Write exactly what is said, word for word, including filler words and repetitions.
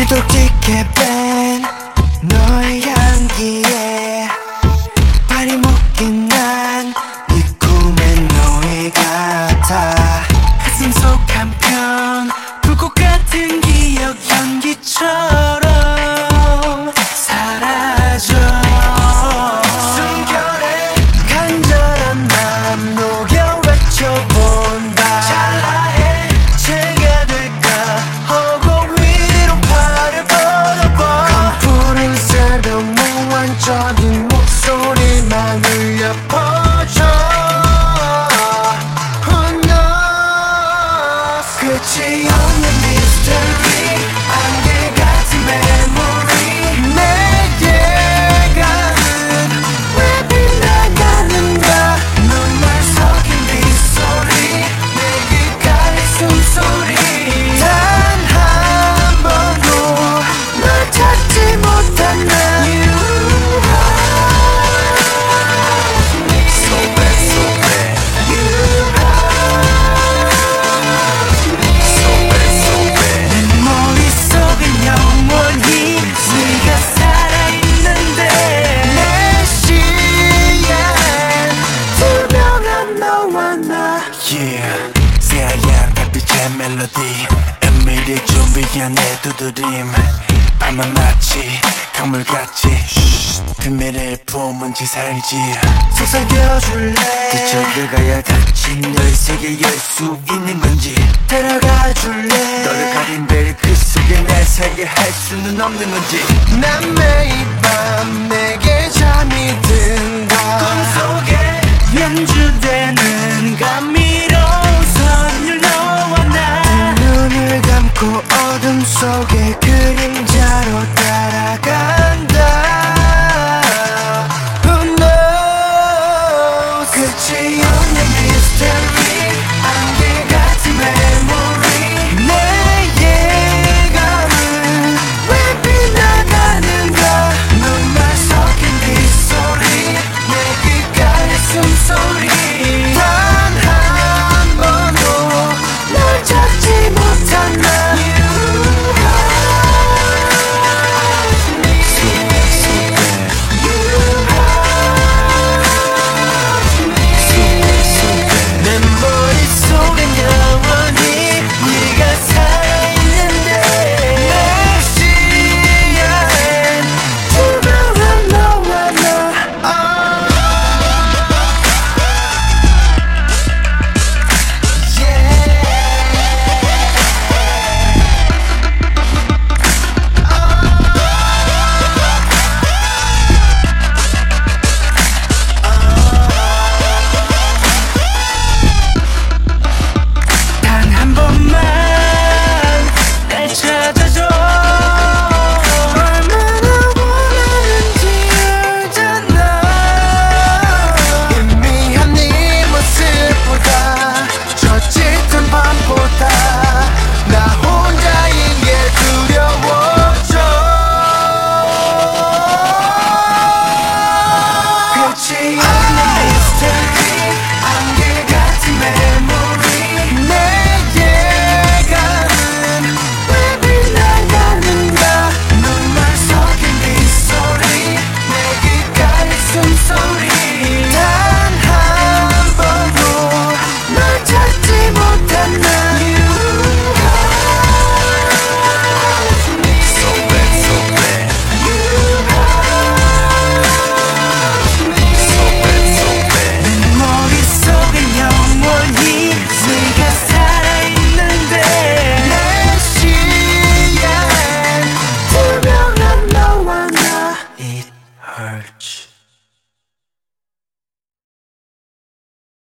짙게 뺀 너의 향기에 발이 묶인 난 이 꿈의 노예 같아. 가슴 속 한편 불꽃 같은 기억 연기처럼 사라져. 숨결에 간절한 맘 녹여 외쳐본다. 찰나에 제가 될까 하고 위로 팔을 뻗어봐. 푸른 새벽 무한적인 목소리만 울려 퍼져. 끝이 없는 미스터리, 안개 같은 메모리. 내게 가는 왜 빛나가는가. 눈물 섞인 빗소리, 내 귓가에 숨소리. 단 한 번도 널 찾지 못한 나. So bad, so bad. 새하얀 달빛의 멜로디, 은밀히 준비한 내 두드림. 밤은 마치 강물같이 비밀을 품은지 살지. 속삭여줄래. 뒤척여 가야 닫힌 너의 세계에 열 수 있는 건지. 데려가줄래. 너를 가린 베일 그 속에 내 세계 할 수는 없는 건지. 난 매일 밤 내게 잠이 든다. 꿈속에 연주되는 감미로운 선율 너와 나. 두 눈을 감고 어둠 속에 그림자로 따라